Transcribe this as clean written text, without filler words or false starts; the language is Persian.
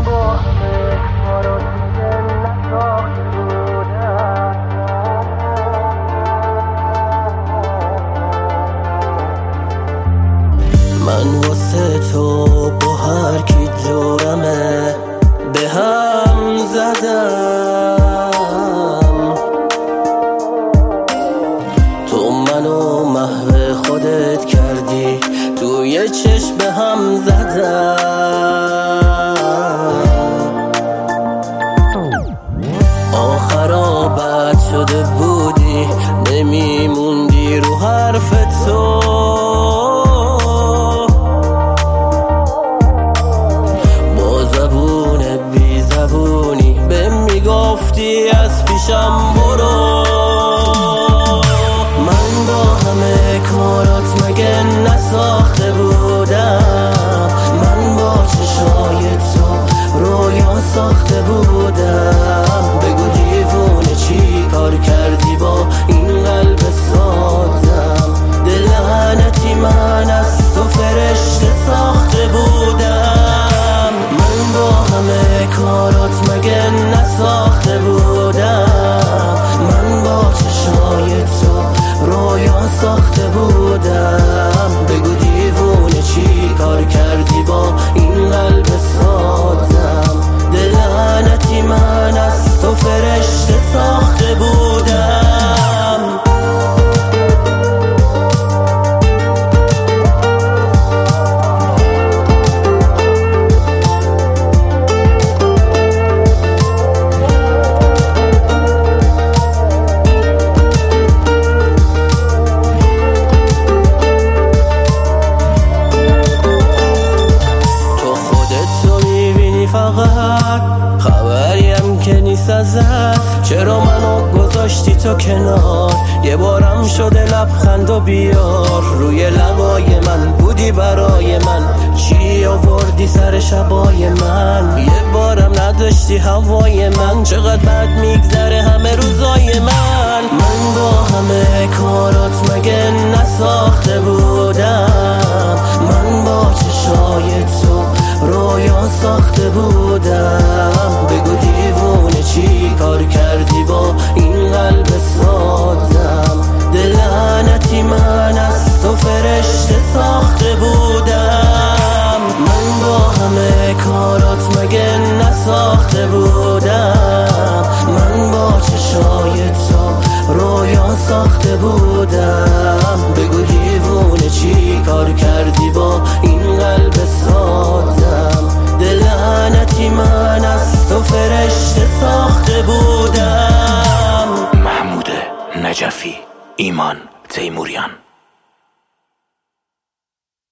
من واسه تو با هر کی جورمه به هم زدم، تو منو محو خودت کردی، توی چشم به هم زدم. آخرا بد شده بودی، نمیموندی رو حرف تو، گفتی از پیشم برو. من با همه کارات مگه نساخته بودم؟ من با چشای تو رویا ساخته بودم. بگو دیوونه چی کار کردی با این قلب سازم؟ دل لعنتی من از تو فرشته ساخته بودم. من با همه کارات مگه نساخته بودم؟ من با چشای تو رویا ساخته بودم. بگو دیوونه چی کار کردی با این قلب سازم؟ دل لعنتی من از تو فرشته ساخته بودم. فقط خبریم که نیست ازت، چرا منو گذاشتی تو کنار؟ یه بارم شده لبخند و بیار، روی لبای من بودی برای من، چی آوردی سر شبای من؟ یه بارم نداشتی هوای من، چقدر بد میگذره همه روزای من. من با همه کارات مگه نساخته بودم؟ من با چشای تو رویا ساخته بودم. بگو دیوونه چی کار کردی با این قلب سازم؟ دل لعنتی من از تو فرشته ساخته بودم. من با همه کارات مگه نساخته بودم؟ من با چشای تو رویا ساخته بودم. بگو دیوونه چی کار کردی با این قلب سازم؟ دل لعنتی من از تو فرشته ساخته بودم. محمود نجفی، ایمان تیموریان.